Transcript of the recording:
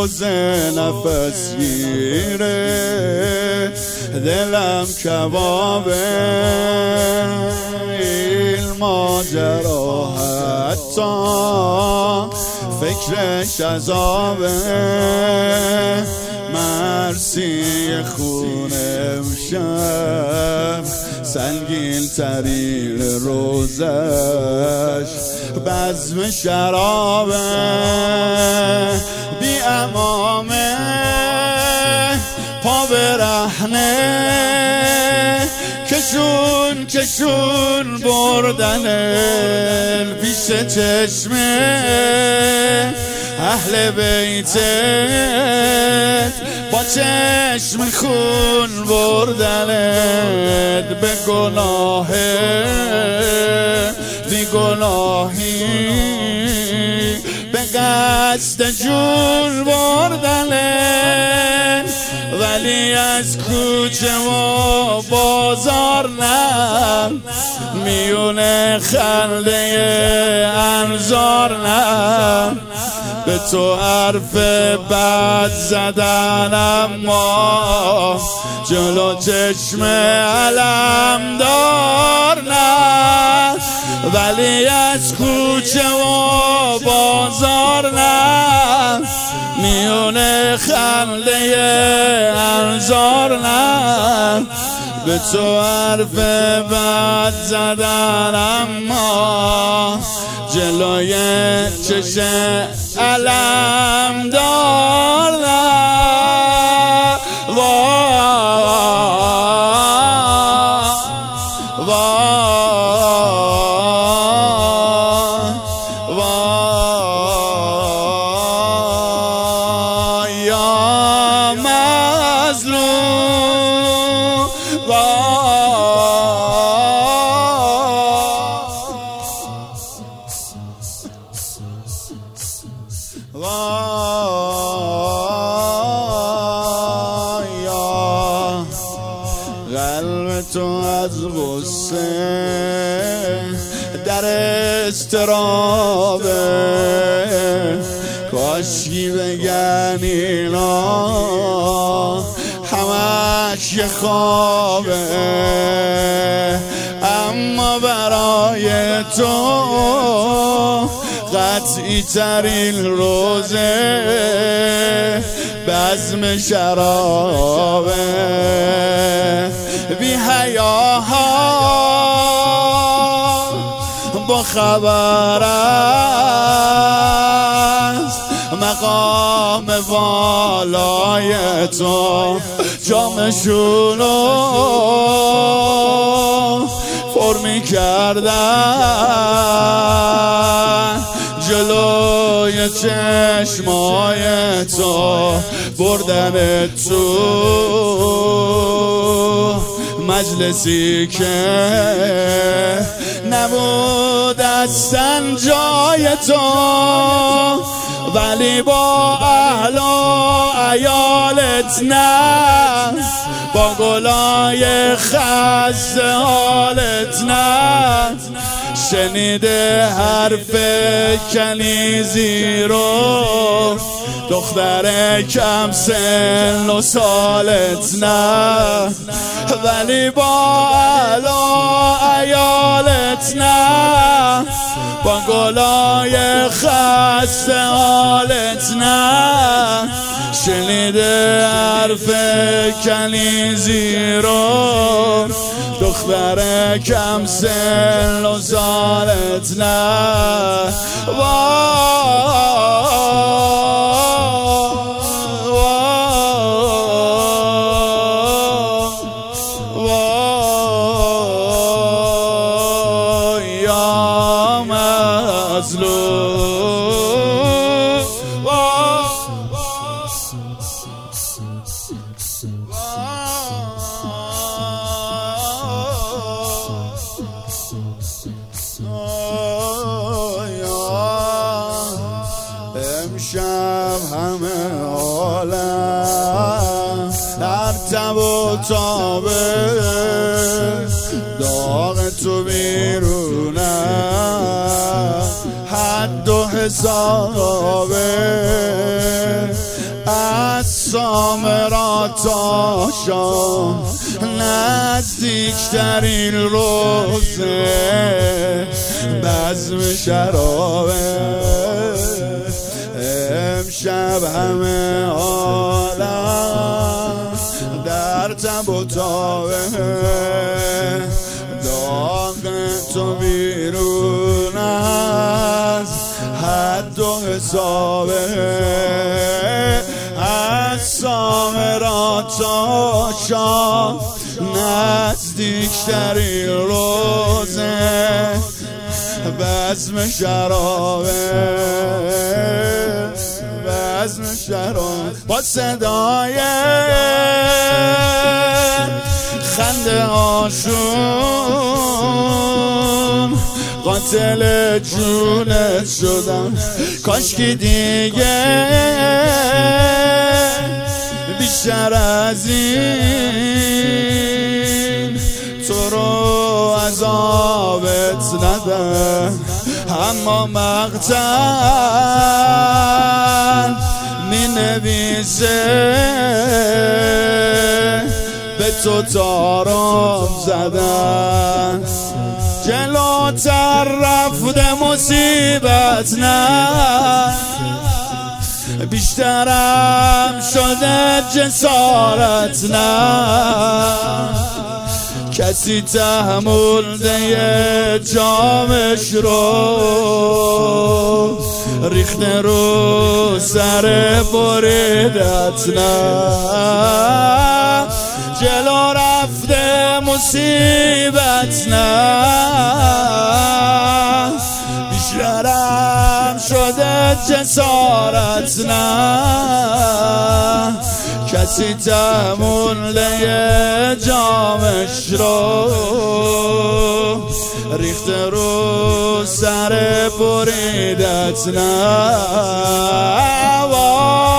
روزه نفس گیره دلم کبابه این ماجرا حتی فکرش عذابه مرسی خونه امشب سنگین ترین روزش بزم شرابه بی امامه پا برهنه کشون بردن پیش چشمه اهل بیتت با چشم خون بردنت به گناه بی گناهی به قصد جون بردنت ولی از کوچه و بازار نه میونه خنده انظار نه به تو حرف بد زدن اما جلو چشم علمدار نه ولی از کوچه و بازار نه میونه خنده انظار نه به تو حرف بد زدن اما جلوی چشم علمدار نه یا مظلوم یا قلب تو از غصه در اضطرابه کاشکی بگن اینا همش یه خوابه اما برای تو قطعی ترین روزه بزم شرابه بی حیاها با خبر است مقام والای تو جامشونو فرمی کردن جلوی چشمای تو بردن تو مجلسی که نبود اصلا جای تو ولی با اهل و عیالت نه با گلای خسته حالت نه شنیده حرف کنیزی رو دختر کم سن و سالت نه ولی با اهل و عیالت نه با گلای خسته حالت نه شنیده حرف کنیزی رو دختر کم سن و سالت نه یا مظلوم امشب همه عالم در تب و تابه داغ تو بیرونه حد و حسابه از سامرا تا شام نزدیکترین روزه بزم شرابه امشب همه عالم در تب و تابه داغ تو بیرون از حد و حسابه از سامرا تا شام نزدیکترین روزه بزم شرابه بزم شرابه با صدای خنده آشون قاتل جونت شدم کاشکی دیگه بیشتر از این تو رو عذابت ندم اما مقتل می نویسه به تو تارم زدن جلوتر رفته مصیبت نه بیشترم شده جسارت نه کسی تحمل جامش رو ریخته رو سر بریدت نه جلو رفته مصیبت نه بیشترم شده جسارت نه کسی تحمل جامش رو ریخته رو سر بریدت نه